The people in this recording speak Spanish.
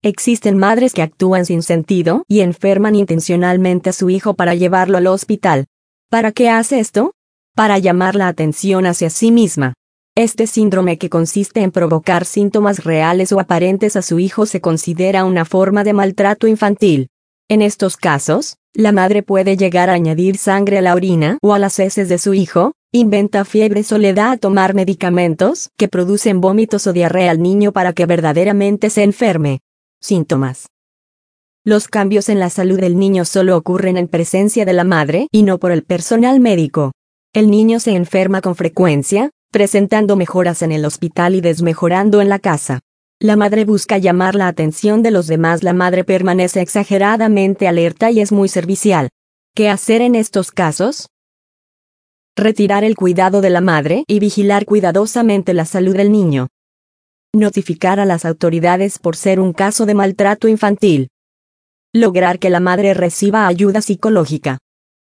Existen madres que actúan sin sentido y enferman intencionalmente a su hijo para llevarlo al hospital. ¿Para qué hace esto? Para llamar la atención hacia sí misma. Este síndrome, que consiste en provocar síntomas reales o aparentes a su hijo, se considera una forma de maltrato infantil. En estos casos, la madre puede llegar a añadir sangre a la orina o a las heces de su hijo, inventa fiebres o le da a tomar medicamentos que producen vómitos o diarrea al niño para que verdaderamente se enferme. Síntomas. Los cambios en la salud del niño solo ocurren en presencia de la madre y no por el personal médico. El niño se enferma con frecuencia, presentando mejoras en el hospital y desmejorando en la casa. La madre busca llamar la atención de los demás. La madre permanece exageradamente alerta y es muy servicial. ¿Qué hacer en estos casos? Retirar el cuidado de la madre y vigilar cuidadosamente la salud del niño. Notificar a las autoridades por ser un caso de maltrato infantil. Lograr que la madre reciba ayuda psicológica.